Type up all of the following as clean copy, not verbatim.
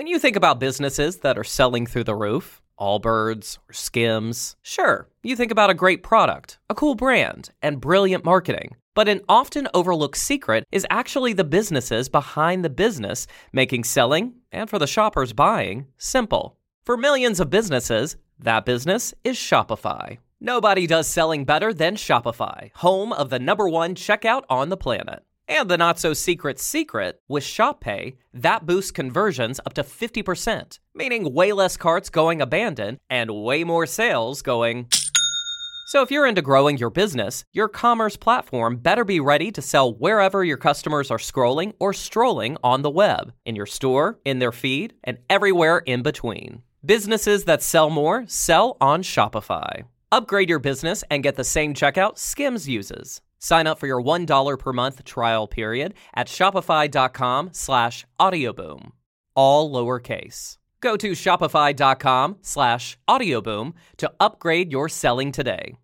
When you think about businesses that are selling through the roof, Allbirds or Skims, sure, you think about a great product, a cool brand, and brilliant marketing. But an often overlooked secret is actually the businesses behind the business, making selling, and for the shoppers buying, simple. For millions of businesses, that business is Shopify. Nobody does selling better than Shopify, home of the #1 checkout on the planet. And the not-so-secret secret, with Shop Pay, that boosts conversions up to 50%, meaning way less carts going abandoned and way more sales going... So if you're into growing your business, your commerce platform better be ready to sell wherever your customers are scrolling or strolling on the web, in your store, in their feed, and everywhere in between. Businesses that sell more sell on Shopify. Upgrade your business and get the same checkout Skims uses. Sign up for your $1 per month trial period at shopify.com/audioboom. All lowercase. Go to shopify.com/audioboom to upgrade your selling today.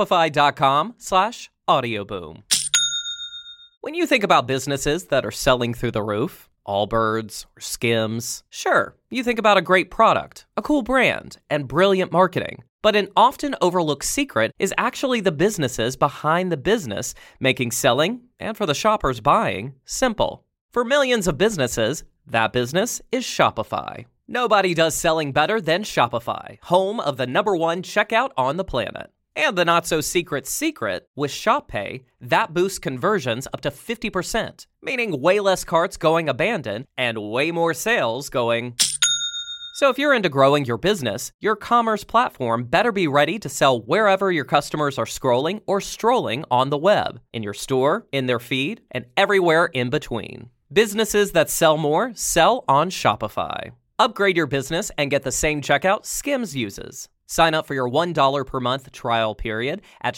Shopify.com/audioboom. When you think about businesses that are selling through the roof, Allbirds or Skims, sure, you think about a great product, a cool brand, and brilliant marketing. But an often overlooked secret is actually the businesses behind the business, making selling, and for the shoppers buying, simple. For millions of businesses, that business is Shopify. Nobody does selling better than Shopify, home of the #1 checkout on the planet. And the not-so-secret secret, with Shop Pay, that boosts conversions up to 50%, meaning way less carts going abandoned and way more sales going... So if you're into growing your business, your commerce platform better be ready to sell wherever your customers are scrolling or strolling on the web, in your store, in their feed, and everywhere in between. Businesses that sell more sell on Shopify. Upgrade your business and get the same checkout Skims uses. Sign up for your $1 per month trial period at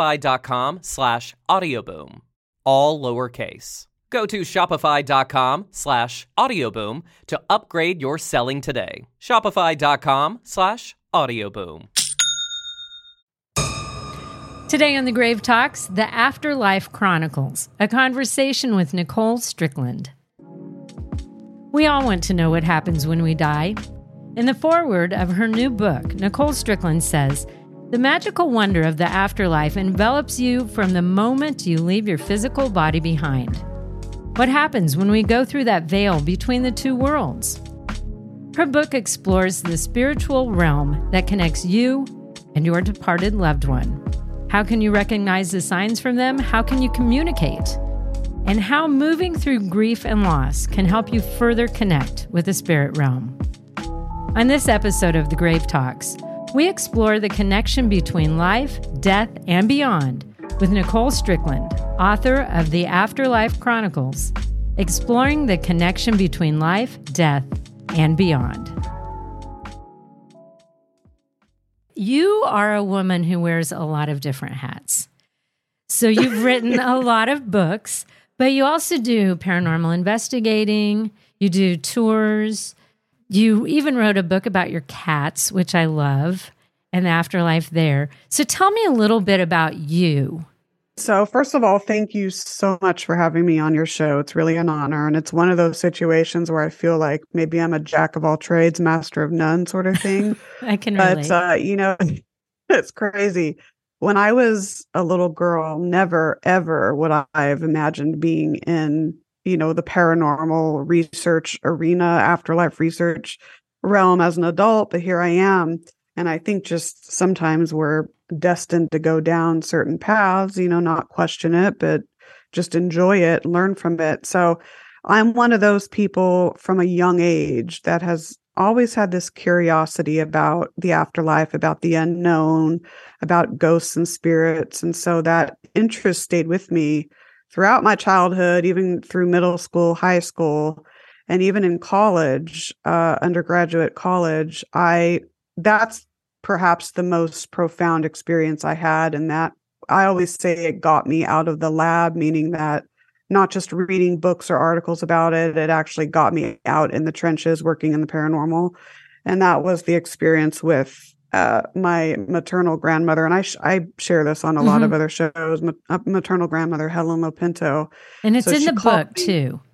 shopify.com/audioboom. All lowercase. Go to shopify.com/audioboom to upgrade your selling today. Shopify.com/audioboom. Today on The Grave Talks, The Afterlife Chronicles, a conversation with Nicole Strickland. We all want to know what happens when we die. In the foreword of her new book, Nicole Strickland says, "The magical wonder of the afterlife envelops you from the moment you leave your physical body behind. What happens when we go through that veil between the two worlds?" Her book explores the spiritual realm that connects you and your departed loved one. How can you recognize the signs from them? How can you communicate? And how moving through grief and loss can help you further connect with the spirit realm. On this episode of The Grave Talks, we explore the connection between life, death, and beyond with Nicole Strickland, author of The Afterlife Chronicles, exploring the connection between life, death, and beyond. You are a woman who wears a lot of different hats. So you've written a lot of books, but you also do paranormal investigating, you do tours, you even wrote a book about your cats, which I love, and the afterlife there. So tell me a little bit about you. So first of all, thank you so much for having me on your show. It's really an honor. And it's one of those situations where I feel like maybe I'm a jack of all trades, master of none sort of thing. I can relate. But, it's crazy. When I was a little girl, never, ever would I have imagined being in, the paranormal research arena, afterlife research realm as an adult. But here I am. And I think just sometimes we're destined to go down certain paths, not question it, but just enjoy it, learn from it. So I'm one of those people from a young age that has always had this curiosity about the afterlife, about the unknown, about ghosts and spirits. And so that interest stayed with me throughout my childhood, even through middle school, high school, and even in college, undergraduate college. That's perhaps the most profound experience I had. And that I always say it got me out of the lab, meaning that not just reading books or articles about it, it actually got me out in the trenches working in the paranormal. And that was the experience with my maternal grandmother. And I share this on a lot of other shows, maternal grandmother, Helen Lopinto. And it's in the book too.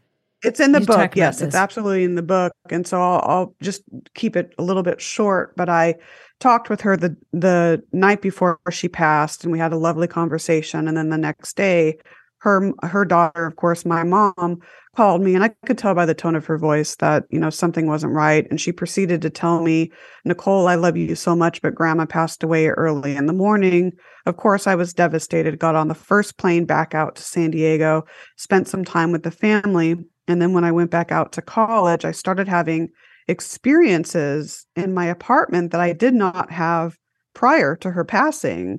It's in the You book. talk about Yes, it's this. absolutely in the book. And so I'll just keep it a little bit short. But I talked with her the night before she passed, and we had a lovely conversation. And then the next day, her daughter, of course, my mom, called me, and I could tell by the tone of her voice that, something wasn't right. And she proceeded to tell me, Nicole, I love you so much, but grandma passed away early in the morning. Of course, I was devastated, got on the first plane back out to San Diego, spent some time with the family. And then when I went back out to college, I started having experiences in my apartment that I did not have prior to her passing.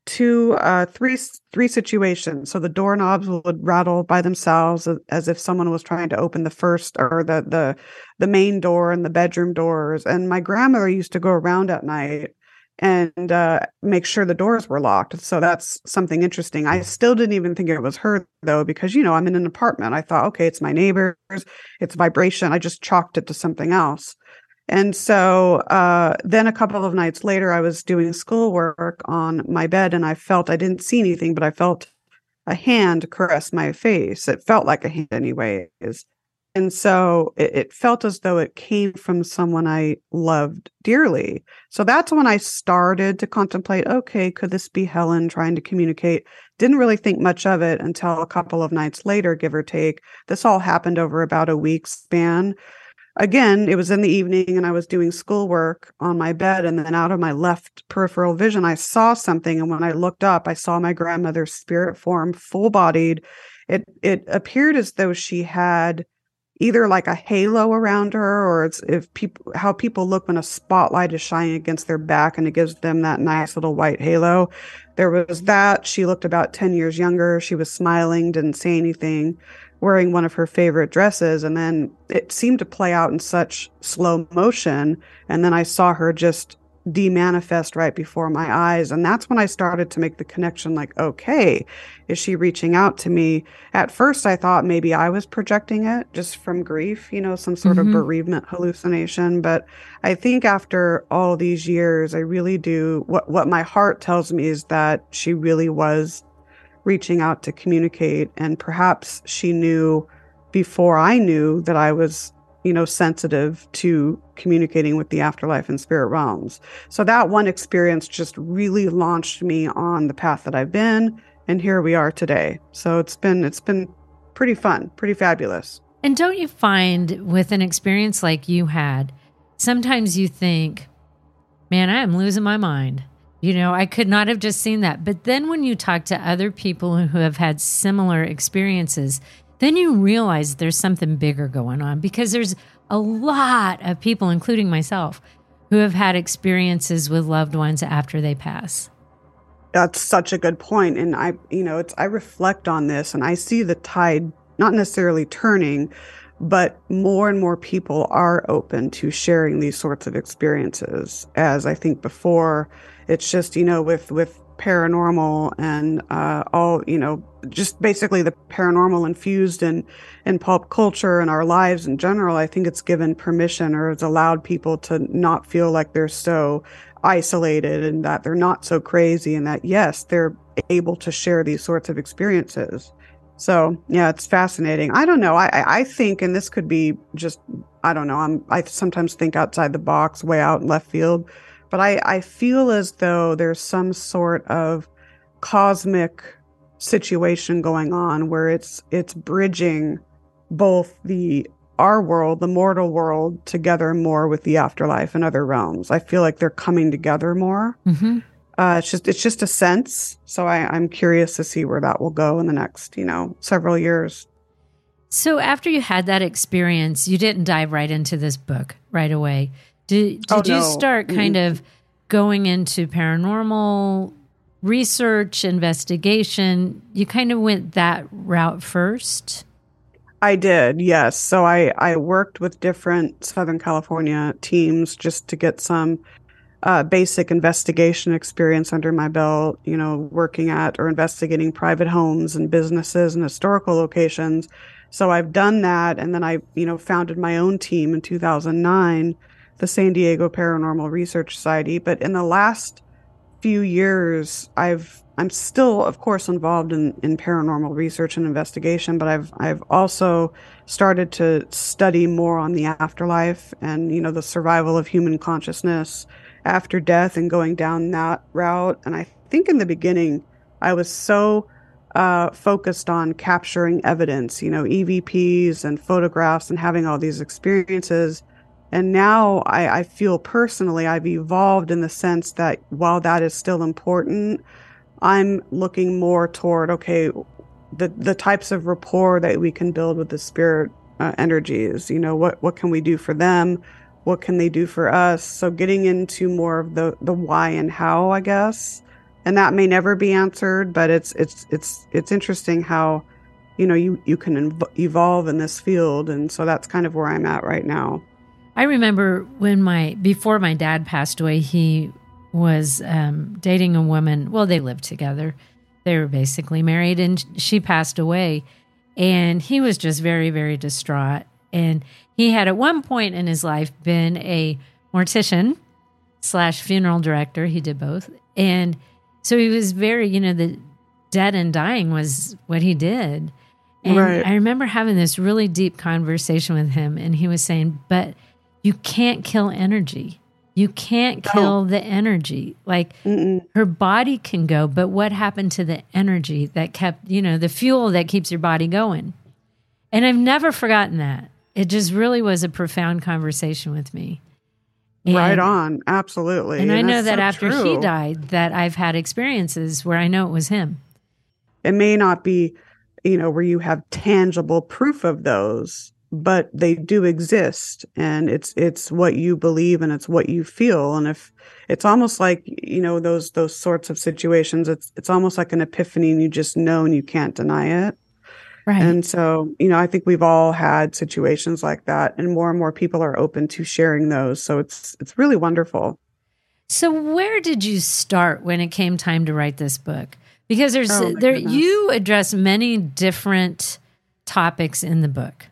Three situations. So the doorknobs would rattle by themselves as if someone was trying to open the first or the main door and the bedroom doors. And my grandmother used to go around at night and make sure the doors were locked. So that's something interesting. I still didn't even think it was her, though, because, I'm in an apartment. I thought, okay, it's my neighbors, it's vibration. I just chalked it to something else. And so then a couple of nights later, I was doing schoolwork on my bed, and I didn't see anything, but I felt a hand caress my face. It felt like a hand anyways. And so it felt as though it came from someone I loved dearly. So that's when I started to contemplate, okay, could this be Helen trying to communicate? Didn't really think much of it until a couple of nights later, give or take. This all happened over about a week span. Again, it was in the evening and I was doing schoolwork on my bed, and then out of my left peripheral vision, I saw something. And when I looked up, I saw my grandmother's spirit form, full bodied. It appeared as though she had either like a halo around her, or how people look when a spotlight is shining against their back and it gives them that nice little white halo. There was that. She looked about 10 years younger. She was smiling, didn't say anything, wearing one of her favorite dresses. And then it seemed to play out in such slow motion. And then I saw her just demanifest right before my eyes. And that's when I started to make the connection, like, okay, is she reaching out to me? At first, I thought maybe I was projecting it just from grief, some sort of bereavement hallucination. But I think after all these years, I really do, what my heart tells me is that she really was reaching out to communicate. And perhaps she knew before I knew that I was, sensitive to communicating with the afterlife and spirit realms. So that one experience just really launched me on the path that I've been. And here we are today. So it's been pretty fun, pretty fabulous. And don't you find with an experience like you had, sometimes you think, man, I am losing my mind. I could not have just seen that. But then when you talk to other people who have had similar experiences, then you realize there's something bigger going on, because there's a lot of people, including myself, who have had experiences with loved ones after they pass. That's such a good point. And I reflect on this and I see the tide not necessarily turning, but more and more people are open to sharing these sorts of experiences. As I think before, it's just, with paranormal and all, just basically the paranormal infused in pulp culture and our lives in general. I think it's given permission, or it's allowed people to not feel like they're so isolated and that they're not so crazy, and that, yes, they're able to share these sorts of experiences. So, yeah, it's fascinating. I don't know. I think, and this could be just, I don't know, I sometimes think outside the box, way out in left field, but I feel as though there's some sort of cosmic situation going on where it's bridging both our world, the mortal world, together more with the afterlife and other realms. I feel like they're coming together more. Mm-hmm. It's just a sense. So I'm curious to see where that will go in the next, several years. So after you had that experience, you didn't dive right into this book right away. Did you start kind of going into paranormal research, investigation? You kind of went that route first? I did, yes. So I worked with different Southern California teams just to get some basic investigation experience under my belt, working at or investigating private homes and businesses and historical locations. So I've done that. And then I, founded my own team in 2009, the San Diego Paranormal Research Society. But in the last few years, I've I'm still, of course, involved in paranormal research and investigation, but I've also started to study more on the afterlife and, the survival of human consciousness after death and going down that route. And I think in the beginning, I was so focused on capturing evidence, EVPs and photographs and having all these experiences. And now I feel personally I've evolved in the sense that while that is still important, I'm looking more toward, okay, the types of rapport that we can build with the spirit energies. What can we do for them? What can they do for us? So getting into more of the why and how, I guess. And that may never be answered, but it's interesting how, you can evolve in this field. And so that's kind of where I'm at right now. I remember before my dad passed away, he was dating a woman. Well, they lived together. They were basically married, and she passed away. And he was just very, very distraught. And he had at one point in his life been a mortician / funeral director. He did both. And so he was very, the dead and dying was what he did. And right. I remember having this really deep conversation with him, and he was saying, but you can't kill energy. You can't kill the energy. Like her body can go, but what happened to the energy that kept, the fuel that keeps your body going? And I've never forgotten that. It just really was a profound conversation with me. And, right on. Absolutely. And I know that so after true. he died, that I've had experiences where I know it was him. It may not be, where you have tangible proof of those, but they do exist, and it's what you believe and it's what you feel. And if it's almost like, those sorts of situations, it's almost like an epiphany, and you just know and you can't deny it. Right. And so, I think we've all had situations like that, and more people are open to sharing those. So it's really wonderful. So where did you start when it came time to write this book? Because goodness. you address many different topics in the book.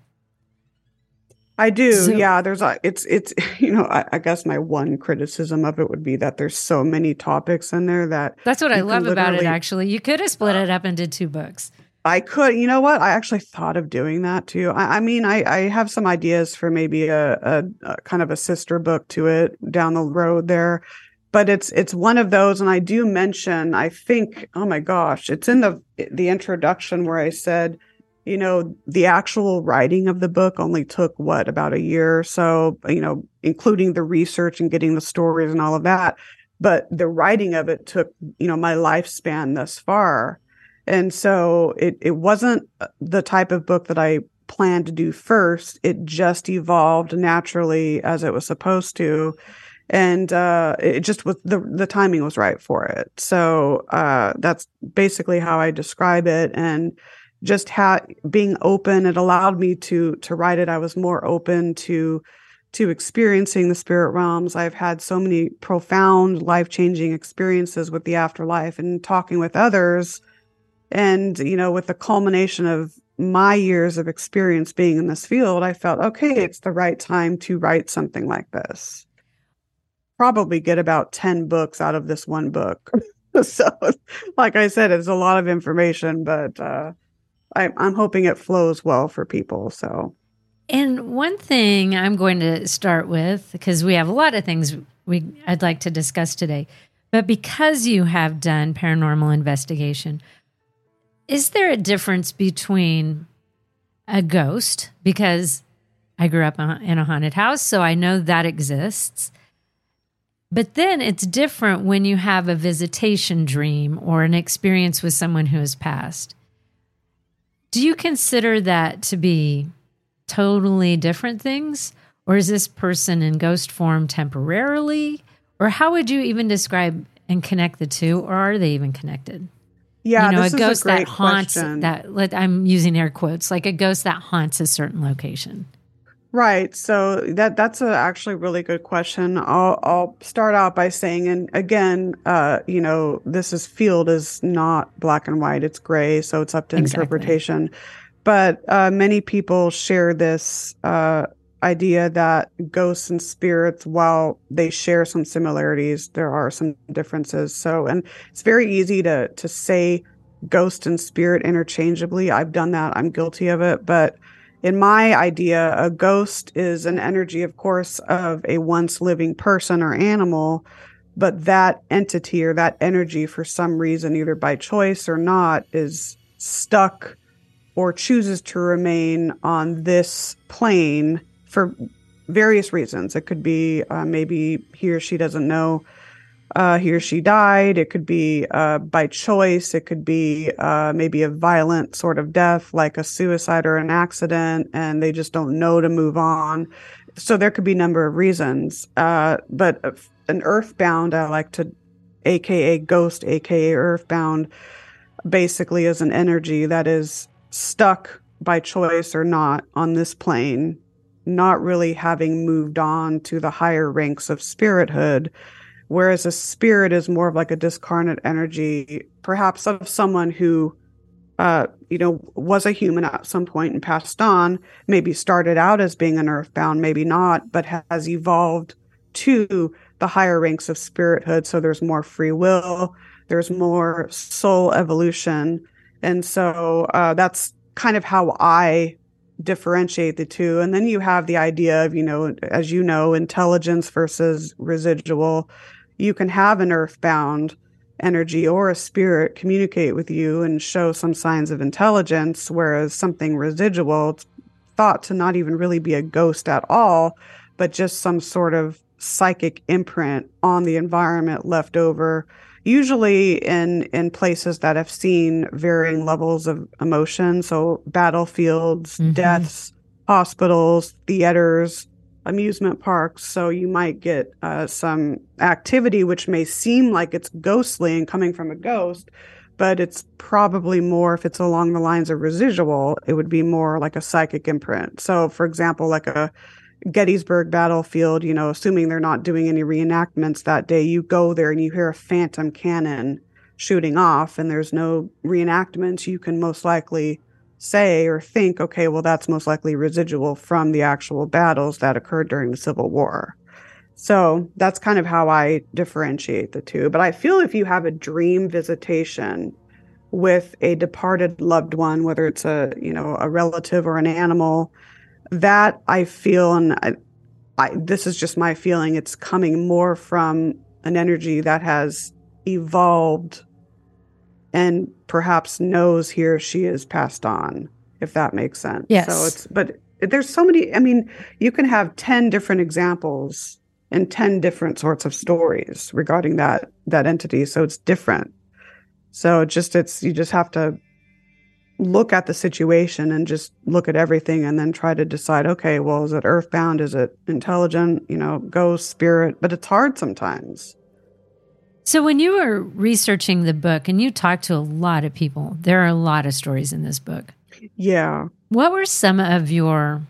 I do. So, yeah. It's, I guess my one criticism of it would be that there's so many topics in there that's what I love about it. Actually, you could have split it up into 2 books. I could, you know what? I actually thought of doing that too. I have some ideas for maybe a kind of a sister book to it down the road there, but it's one of those. And I do mention, I think, oh my gosh, it's in the introduction where I said, the actual writing of the book only took about a year or so, including the research and getting the stories and all of that. But the writing of it took, my lifespan thus far. And so it wasn't the type of book that I planned to do first. It just evolved naturally as it was supposed to. And it just was the timing was right for it. So that's basically how I describe it. And just being open, it allowed me to write it. I was more open to experiencing the spirit realms. I've had so many profound, life-changing experiences with the afterlife and talking with others. And, with the culmination of my years of experience being in this field, I felt, okay, it's the right time to write something like this. Probably get about 10 books out of this one book. So, like I said, it's a lot of information, but I'm hoping it flows well for people. So, and one thing I'm going to start with, because we have a lot of things I'd like to discuss today, but because you have done paranormal investigation, is there a difference between a ghost? Because I grew up in a haunted house, so I know that exists. But then it's different when you have a visitation dream or an experience with someone who has passed. Do you consider that to be totally different things? Or is this person in ghost form temporarily? Or how would you even describe and connect the two? Or are they even connected? Yeah, this a ghost is a great that haunts question. I'm using air quotes, like a ghost that haunts a certain location. Right. So that's actually really good question. I'll start out by saying, and again, this field is not black and white; it's gray, so it's up to interpretation. But many people share this idea that ghosts and spirits, while they share some similarities, there are some differences. So, and it's very easy to say ghost and spirit interchangeably. I've done that. I'm guilty of it. But in my idea, a ghost is an energy, of course, of a once living person or animal. But that entity or that energy, for some reason, either by choice or not, is stuck or chooses to remain on this plane for various reasons. It could be maybe he or she doesn't know he or she died. It could be by choice. It could be maybe a violent sort of death, like a suicide or an accident, and they just don't know to move on. So there could be a number of reasons. But an earthbound, I like to, AKA ghost, AKA earthbound, basically is an energy that is stuck by choice or not on this plane, not really having moved on to the higher ranks of spirithood. Whereas a spirit is more of like a discarnate energy, perhaps of someone who, was a human at some point and passed on, maybe started out as being an earthbound, maybe not, but has evolved to the higher ranks of spirithood. So there's more free will, there's more soul evolution. And so that's kind of how I differentiate the two. And then you have the idea of, as you know, intelligence versus residual. You can have an earthbound energy or a spirit communicate with you and show some signs of intelligence, whereas something residual, it's thought to not even really be a ghost at all, but just some sort of psychic imprint on the environment left over, usually in places that have seen varying levels of emotion. So battlefields, deaths, hospitals, theaters, amusement parks. So you might get some activity which may seem like it's ghostly and coming from a ghost, but it's probably more, if it's along the lines of residual, it would be more like a psychic imprint. So for example, like a Gettysburg battlefield, assuming they're not doing any reenactments that day, you go there and you hear a phantom cannon shooting off and there's no reenactments, you can most likely say or think, okay, well, that's most likely residual from the actual battles that occurred during the Civil War. So that's kind of how I differentiate the two. But I feel if you have a dream visitation with a departed loved one, whether it's a relative or an animal, that I feel, and this is just my feeling, it's coming more from an energy that has evolved and perhaps knows he or she is passed on, if that makes sense. Yes. But there's so many, you can have 10 different examples and 10 different sorts of stories regarding that entity. So it's different. So you just have to look at the situation and just look at everything and then try to decide, okay, well, is it earthbound? Is it intelligent? Ghost, spirit? But it's hard sometimes. So when you were researching the book and you talked to a lot of people, there are a lot of stories in this book. Yeah. What were some of your,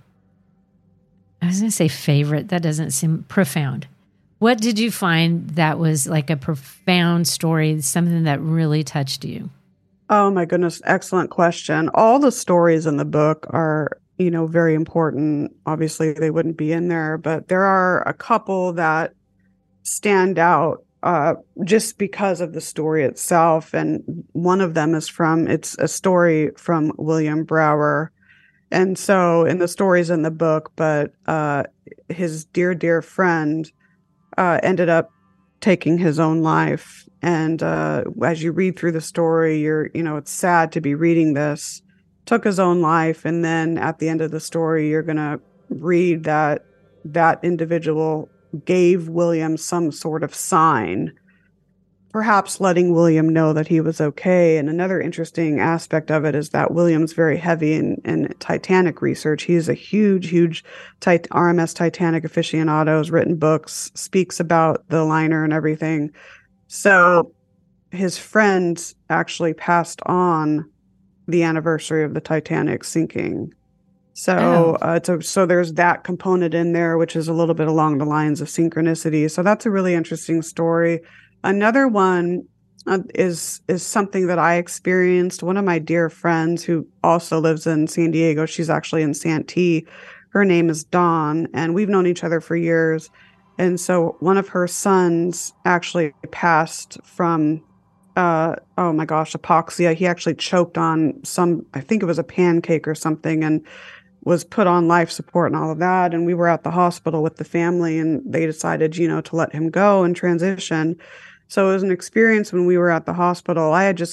I was going to say favorite, that doesn't seem profound. What did you find that was like a profound story, something that really touched you? Oh my goodness, excellent question. All the stories in the book are, very important. Obviously, they wouldn't be in there, but there are a couple that stand out just because of the story itself. And one of them it's a story from William Brower. And so in the stories in the book, but his dear, dear friend ended up taking his own life. And as you read through the story, it's sad to be reading this, took his own life. And then at the end of the story, you're going to read that individual gave William some sort of sign, perhaps letting William know that he was okay. And another interesting aspect of it is that William's very heavy in Titanic research. He's a huge RMS Titanic aficionado, has written books, speaks about the liner and everything. So his friend actually passed on the anniversary of the Titanic sinking. So, so there's that component in there, which is a little bit along the lines of synchronicity. So that's a really interesting story. Another one is something that I experienced. One of my dear friends who also lives in San Diego, she's actually in Santee, Her name is Dawn, and we've known each other for years. And so one of her sons actually passed from, oh my gosh, hypoxia. He actually choked on I think it was a pancake or something, and was put on life support and all of that. And we were at the hospital with the family, and they decided, to let him go and transition. So it was an experience when we were at the hospital. I had just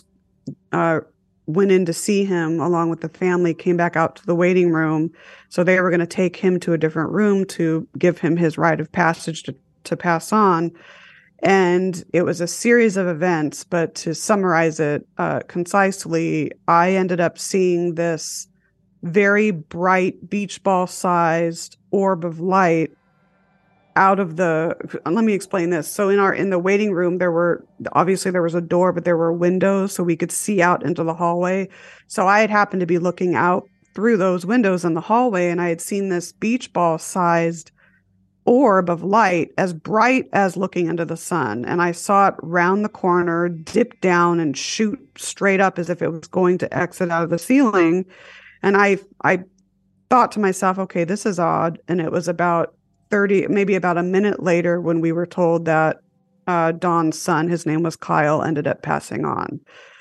went in to see him along with the family, came back out to the waiting room. So they were going to take him to a different room to give him his rite of passage to pass on. And it was a series of events, but to summarize it concisely, I ended up seeing this very bright beach ball sized orb of light out of let me explain this. So in the waiting room, there was a door, but there were windows so we could see out into the hallway. So I had happened to be looking out through those windows in the hallway, and I had seen this beach ball sized orb of light as bright as looking into the sun. And I saw it round the corner, dip down and shoot straight up as if it was going to exit out of the ceiling. And I thought to myself, okay, this is odd. And it was about maybe about a minute later when we were told that Dawn's son, his name was Kyle, ended up passing on.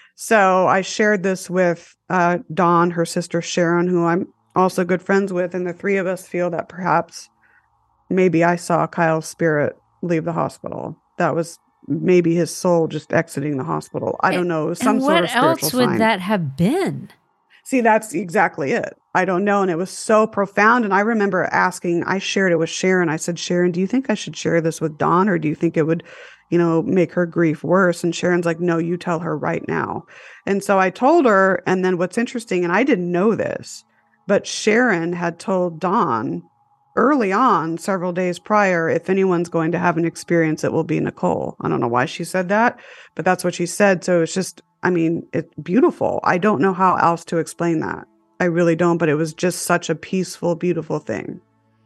So I shared this with Dawn, her sister Sharon, who I'm also good friends with. And the three of us feel that perhaps maybe I saw Kyle's spirit leave the hospital. That was maybe his soul just exiting the hospital. I don't know. Some sort of spiritual sign. What else would that have been? See, that's exactly it. I don't know. And it was so profound. And I remember I shared it with Sharon. I said, Sharon, do you think I should share this with Dawn, or do you think it would, make her grief worse? And Sharon's like, no, you tell her right now. And so I told her. And then what's interesting, and I didn't know this, but Sharon had told Dawn early on, several days prior, if anyone's going to have an experience, it will be Nicole. I don't know why she said that, but that's what she said. So it's just, it's beautiful. I don't know how else to explain that. I really don't, but it was just such a peaceful, beautiful thing.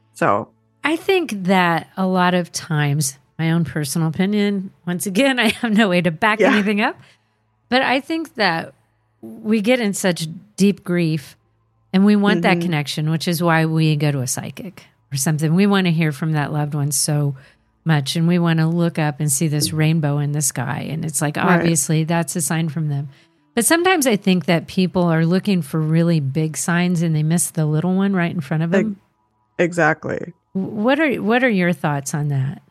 So I think that a lot of times, my own personal opinion, once again, I have no way to back anything up, but I think that we get in such deep grief and we want that connection, which is why we go to a psychic or something. We want to hear from that loved one so much, and we want to look up and see this rainbow in the sky. And it's like, obviously, that's a sign from them. But sometimes I think that people are looking for really big signs and they miss the little one right in front of them. Exactly. What are your thoughts on that?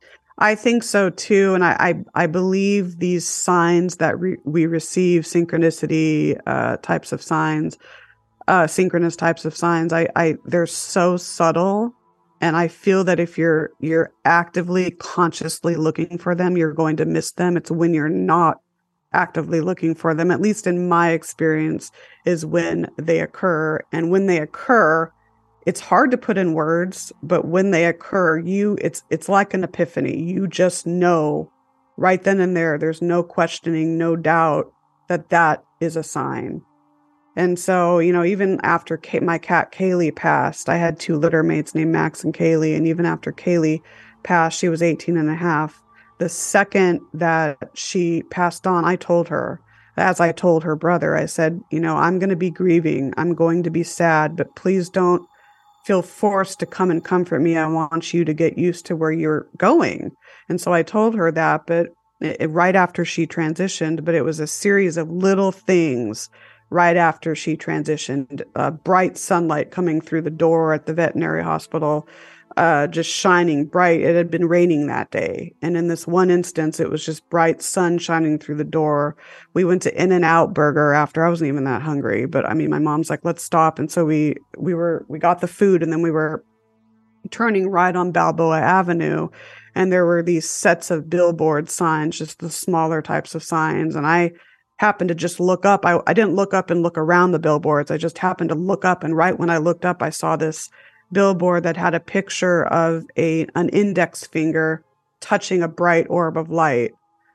I think so too. And I believe these signs that we receive, synchronicity types of signs, synchronous types of signs, they're so subtle. And I feel that if you're actively, consciously looking for them, you're going to miss them. It's when you're not actively looking for them, at least in my experience, is when they occur. And when they occur, it's hard to put in words, but when they occur, it's like an epiphany. You just know right then and there. There's no questioning, no doubt that is a sign. And so, even after my cat Kaylee passed, I had two litter mates named Max and Kaylee. And even after Kaylee passed, she was 18 and a half. The second that she passed on, I told her, as I told her brother, I said, I'm going to be grieving. I'm going to be sad, but please don't feel forced to come and comfort me. I want you to get used to where you're going. And so I told her that, but right after she transitioned, but it was a series of little things right after she transitioned, bright sunlight coming through the door at the veterinary hospital, just shining bright. It had been raining that day. And in this one instance, it was just bright sun shining through the door. We went to In-N-Out Burger after. I wasn't even that hungry, but my mom's like, let's stop. And so we got the food, and then we were turning right on Balboa Avenue. And there were these sets of billboard signs, just the smaller types of signs. And I happened to just look up. I didn't look up and look around the billboards. I just happened to look up. And right when I looked up, I saw this billboard that had a picture of an index finger touching a bright orb of light.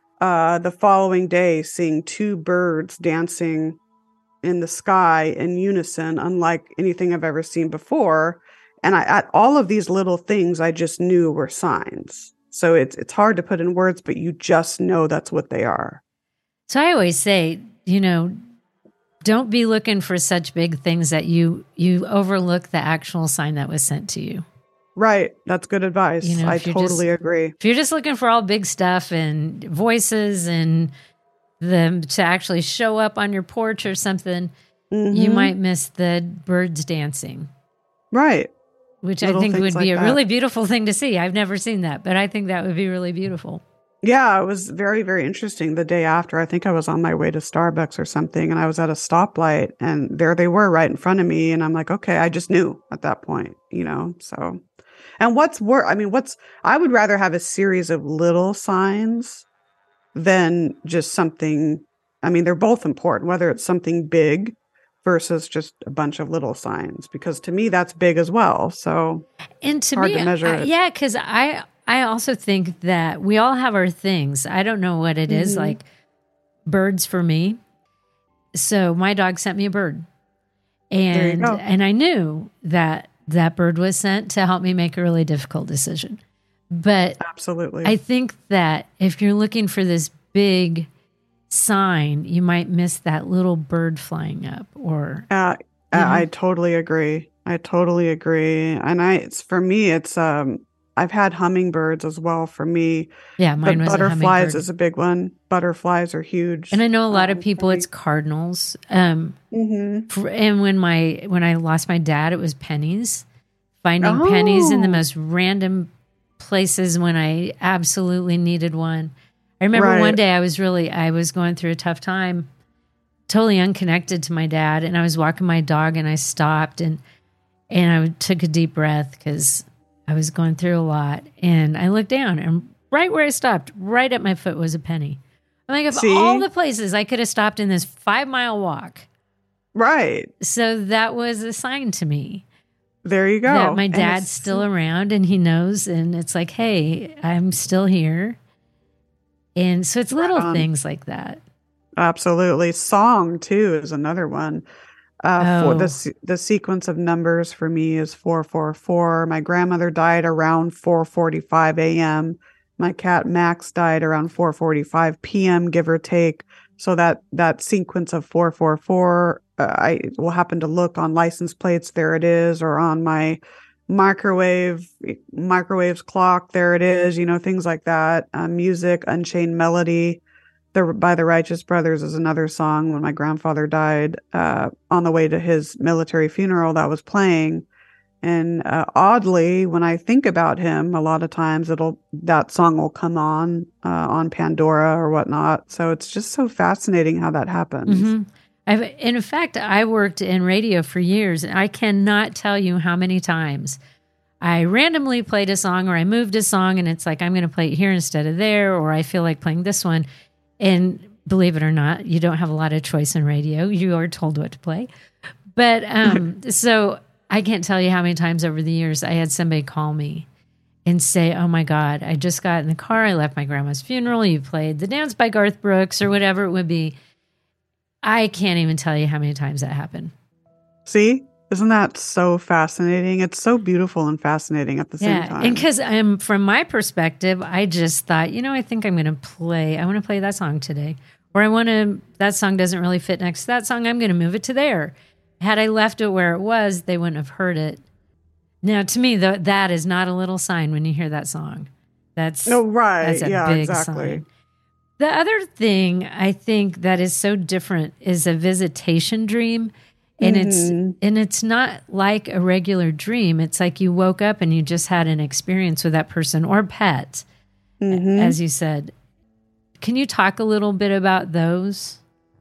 The following day, seeing two birds dancing in the sky in unison, unlike anything I've ever seen before. And all of these little things I just knew were signs. So it's hard to put in words, but you just know that's what they are. So I always say, don't be looking for such big things that you overlook the actual sign that was sent to you. Right. That's good advice. You know, I totally agree. If you're just looking for all big stuff and voices and them to actually show up on your porch or something, you might miss the birds dancing. Right. Which Little I think would things be like a that. really beautiful thing to see. I've never seen that, but I think that would be really beautiful. Yeah, it was very, very interesting. The day after, I think I was on my way to Starbucks or something, and I was at a stoplight, and there they were right in front of me. And I'm like, okay, I just knew at that point, you know, so. And I would rather have a series of little signs than just something. I mean, they're both important, whether it's something big versus just a bunch of little signs, because to me, that's big as well. So, and to hard me, to measure it. Yeah, because I also think that we all have our things. I don't know what it is, like birds for me. So my dog sent me a bird. There you go. And I knew that that bird was sent to help me make a really difficult decision. But Absolutely. I think that if you're looking for this big sign, you might miss that little bird flying up or I totally agree. And for me, it's I've had hummingbirds as well for me. Yeah, mine but was butterflies a hummingbird. is a big one. Butterflies are huge. And I know a lot of people, it's cardinals. And when I lost my dad, it was pennies. Finding pennies in the most random places when I absolutely needed one. I remember one day I was going through a tough time, totally unconnected to my dad, and I was walking my dog and I stopped and I took a deep breath because I was going through a lot, and I looked down, and right where I stopped, right at my foot was a penny. I'm like, of all the places I could have stopped in this 5-mile walk. Right. So that was a sign to me. There you go. That my dad's still around and he knows, and it's like, hey, I'm still here. And so it's little things like that. Absolutely. Song too is another one. For the sequence of numbers for me is 444. My grandmother died around 4:45 a.m. My cat Max died around 4:45 p.m., give or take. So that sequence of 444, I will happen to look on license plates. There it is, or on my microwaves clock. There it is. You know, things like that. Music, Unchained Melody. By the Righteous Brothers is another song. When my grandfather died, on the way to his military funeral, that was playing. And oddly, when I think about him, a lot of times that song will come on Pandora or whatnot. So it's just so fascinating how that happens. In fact, I worked in radio for years, and I cannot tell you how many times I randomly played a song, or I moved a song, and it's like, I'm going to play it here instead of there, or I feel like playing this one. And believe it or not, you don't have a lot of choice in radio. You are told what to play. But so I can't tell you how many times over the years I had somebody call me and say, oh my God, I just got in the car. I left my grandma's funeral. You played The Dance by Garth Brooks or whatever it would be. I can't even tell you how many times that happened. See? Isn't that so fascinating? It's so beautiful and fascinating at the same time. And because from my perspective, I just thought, I think I want to play that song today. Or that song doesn't really fit next to that song. I'm going to move it to there. Had I left it where it was, they wouldn't have heard it. Now, to me, that is not a little sign when you hear that song. That's a big sign. The other thing I think that is so different is a visitation dream. And it's not like a regular dream. It's like you woke up and you just had an experience with that person or pet, as you said. Can you talk a little bit about those?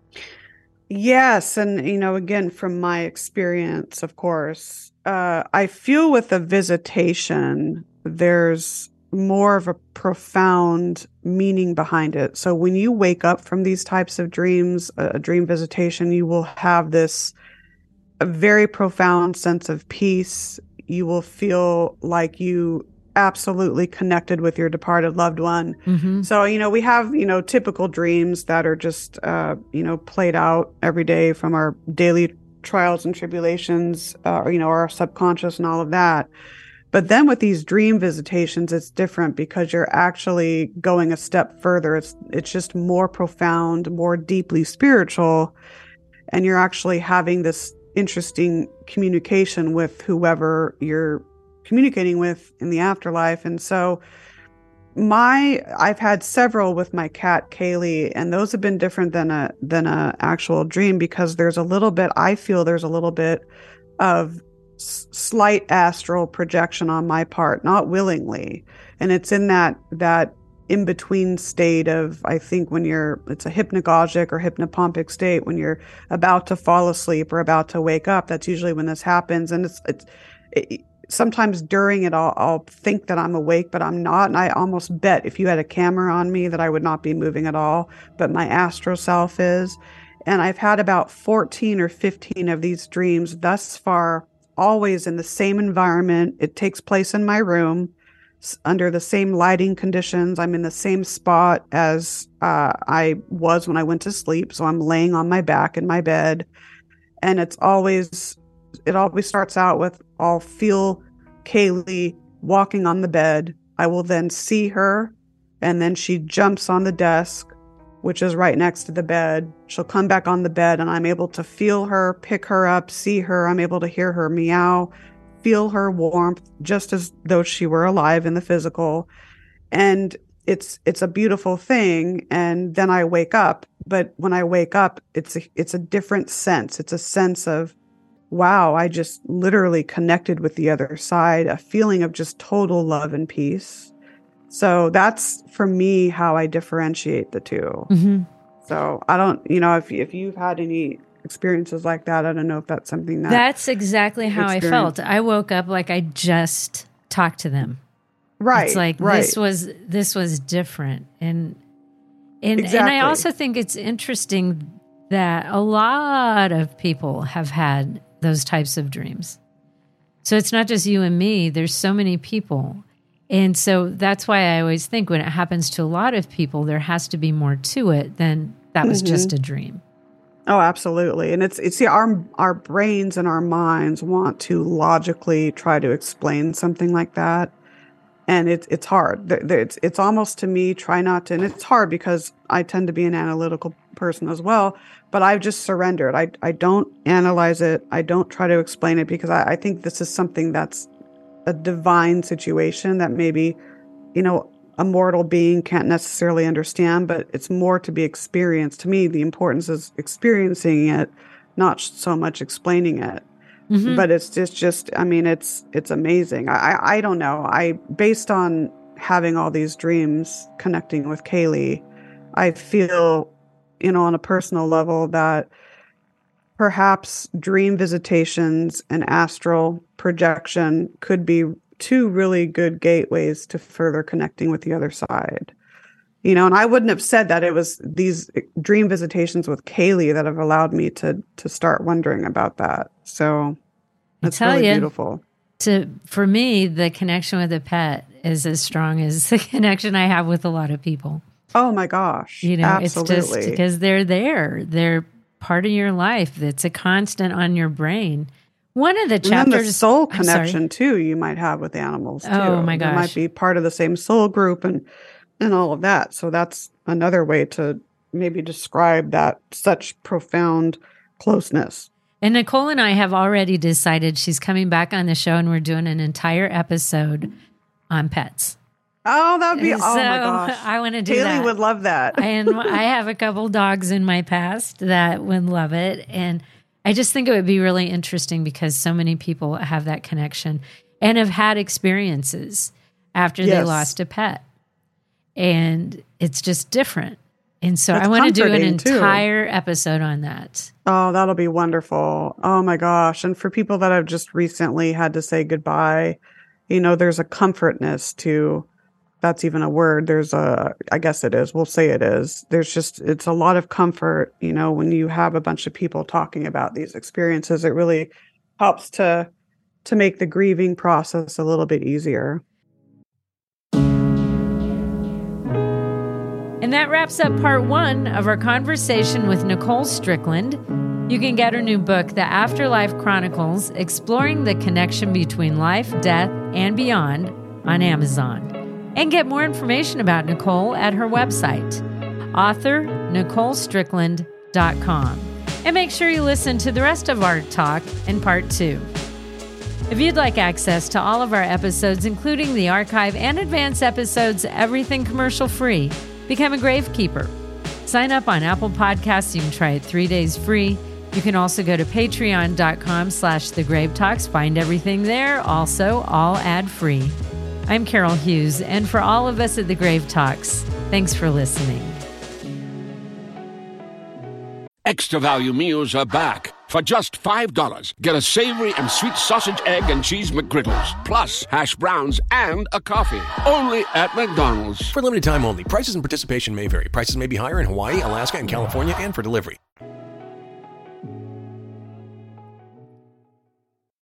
Yes. And, again, from my experience, of course, I feel with a visitation, there's more of a profound meaning behind it. So when you wake up from these types of dreams, a dream visitation, you will have a very profound sense of peace. You will feel like you absolutely connected with your departed loved one. So, we have, typical dreams that are just, played out every day from our daily trials and tribulations, our subconscious and all of that. But then with these dream visitations, it's different because you're actually going a step further. It's just more profound, more deeply spiritual. and you're actually having this interesting communication with whoever you're communicating with in the afterlife. And so I've had several with my cat Kaylee, and those have been different than a actual dream, because I feel there's a little bit of slight astral projection on my part, not willingly. And it's in that in between state of, I think it's a hypnagogic or hypnopompic state when you're about to fall asleep or about to wake up. That's usually when this happens. And sometimes during it, I'll think that I'm awake, but I'm not. And I almost bet if you had a camera on me that I would not be moving at all, but my astral self is. And I've had about 14 or 15 of these dreams thus far, always in the same environment. It takes place in my room, under the same lighting conditions. I'm in the same spot as I was when I went to sleep. So I'm laying on my back in my bed. And it always starts out with, I'll feel Kaylee walking on the bed. I will then see her, and then she jumps on the desk, which is right next to the bed. She'll come back on the bed, and I'm able to feel her, pick her up, see her. I'm able to hear her meow, feel her warmth, just as though she were alive in the physical. And it's a beautiful thing. And then I wake up. But when I wake up, it's a different sense. It's a sense of, wow, I just literally connected with the other side, a feeling of just total love and peace. So that's, for me, how I differentiate the two. Mm-hmm. So I don't, if you've had any experiences like that, I don't know if that's something that's exactly how I felt. I woke up like I just talked to them. Right. It's like, right. this was different. And exactly. And I also think it's interesting that a lot of people have had those types of dreams. So it's not just you and me. There's so many people. And so that's why I always think when it happens to a lot of people, there has to be more to it than that was just a dream. Oh, absolutely. And it's our brains and our minds want to logically try to explain something like that. And it's hard. It's almost, to me, try not to. And it's hard because I tend to be an analytical person as well. But I've just surrendered. I don't analyze it. I don't try to explain it, because I think this is something that's a divine situation that maybe, a mortal being can't necessarily understand, but it's more to be experienced. To me, the importance is experiencing it, not so much explaining it. Mm-hmm. But it's just, it's amazing. I don't know. Based on having all these dreams connecting with Kaylee, I feel, on a personal level, that perhaps dream visitations and astral projection could be two really good gateways to further connecting with the other side. And I wouldn't have said that it was these dream visitations with Kaylee that have allowed me to start wondering about that. So that's really beautiful. For me, the connection with a pet is as strong as the connection I have with a lot of people. Oh my gosh. Absolutely. It's just because they're there. They're part of your life. It's a constant on your brain. One of the chapters, and the soul connection too, you might have with animals too. Oh my gosh. They might be part of the same soul group and all of that. So that's another way to maybe describe that, such profound closeness. And Nicole and I have already decided she's coming back on the show, and we're doing an entire episode on pets. Oh, that would be, oh my gosh. I want to do Haley that. would love that. And I have a couple dogs in my past that would love it. And I just think it would be really interesting because so many people have that connection and have had experiences after they lost a pet. And it's just different. And so I want to do an entire episode on that. Oh, that'll be wonderful. Oh my gosh. And for people that have just recently had to say goodbye, there's a comfortness to, that's even a word. I guess it is. We'll say it is. It's a lot of comfort, when you have a bunch of people talking about these experiences. It really helps to make the grieving process a little bit easier. And that wraps up part 1 of our conversation with Nicole Strickland. You can get her new book, The Afterlife Chronicles, Exploring the Connection Between Life, Death, and Beyond, on Amazon. And get more information about Nicole at her website, author NicoleStrickland.com. And make sure you listen to the rest of our talk in part 2. If you'd like access to all of our episodes, including the archive and advanced episodes, everything commercial free, become a Gravekeeper. Sign up on Apple Podcasts. You can try it 3 days free. You can also go to patreon.com/thegravetalks. Find everything there. Also, all ad-free. I'm Carol Hughes, and for all of us at The Grave Talks, thanks for listening. Extra value meals are back. For just $5, get a savory and sweet sausage, egg, and cheese McGriddles, plus hash browns and a coffee. Only at McDonald's. For limited time only. Prices and participation may vary. Prices may be higher in Hawaii, Alaska, and California, and for delivery.